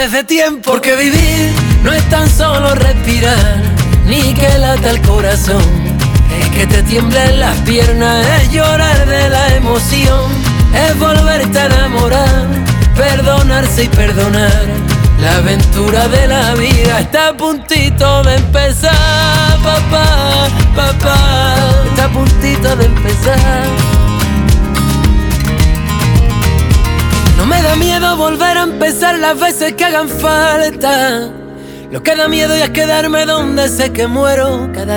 de tiempo, porque vivir no es tan solo respirar, ni que lata el corazón, es que te tiemblen las piernas, es llorar de la emoción, es volverte a enamorar, perdonarse y perdonar. La aventura de la vida está a puntito de empezar, papá, papá, está a puntito de empezar. No me da miedo volver a empezar las veces que hagan falta. Lo que da miedo ya es quedarme donde sé que muero cada